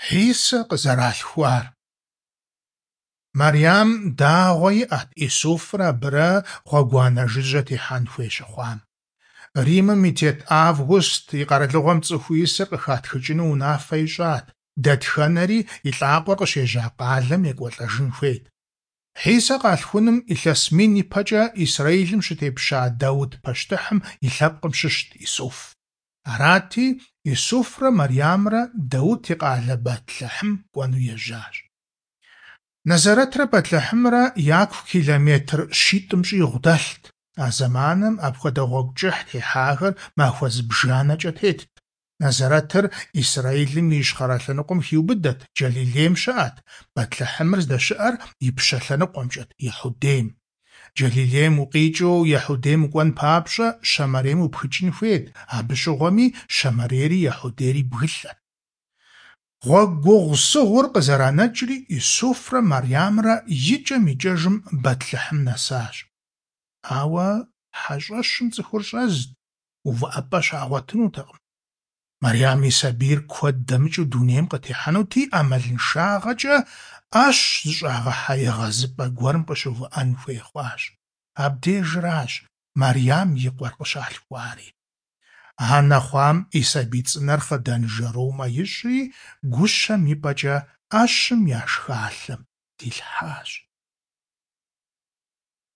Хисэ къызэралъхуар. Марьям дагъуэ иӏэт Исуфрэ абырэ гъуэгуанэ жыжьэ техьэн хуей щыхъуам. Римым и тет Август и къэралыгъуэм цӏыху исыр къыхатхыкӏыну унафэ ищӏат, дэтхэнэри илӏакъуэр къыщежьа къалэм екӏуэлӏэжын хуейт. Хисэ къалъхуным илъэс мин ипэкӏэ Исраилым щытепща Дауд пащтыхьым и лъэпкъым щыщт Исуф. Арати, Исуфрэ Марьямрэ Дауд и къалэ Бэтлъыхьым кӏуэну ежьащ. Назэрэтрэ Бэтлъыхьымрэ яку километр щитӏым щӏигъу дэлът. А зэманым апхуэдэ гъуэгу кӏыхь техьахэр махуэ зыбжанэкӏэ тетт. Назэрэтыр Исраилым и ищхъэрэ лъэныкъуэм хиубыдэт, Джалилейм щыӏэт. Бэтлъыхьымыр здэщыӏэр и пщэ лъэныкъуэмкӏэт, Ехъудейм. Джалилейм укъикӏыу Ехъудейм укӏуэн папщӏэ, Щамэрейм упхыкӏын хуейт, абы щыгъуэми Щамэрейри Ехъудейри бгылъэт. Гъуэгугъу сыгъур къызэранэкӏри, Исуфрэ Марьямрэ икӏэм-икӏэжым Бэтлъыхьым нэсащ. Ауэ хьэщӏэщым цӏыхур щӏэзт, увыӏэпӏэ щагъуэтынутэкъым. Марьям и сабийр куэд дэмыкӏыу дунейм къытехьэнути, ӏэмалыншагъэкӏэ ӏэщ зыщӏагъэхьа егъэзыпӏэ гуэрым къыщыувыӏэн хуей хъуащ. Абдежращ Марьям и къуэр къыщалъхуари. Анэ хъуам и сабий цӏынэр хъыдан жэрумэ ищӏри, гущэм ипӏэкӏэ ӏэщым я шхалъэм дилъхьащ.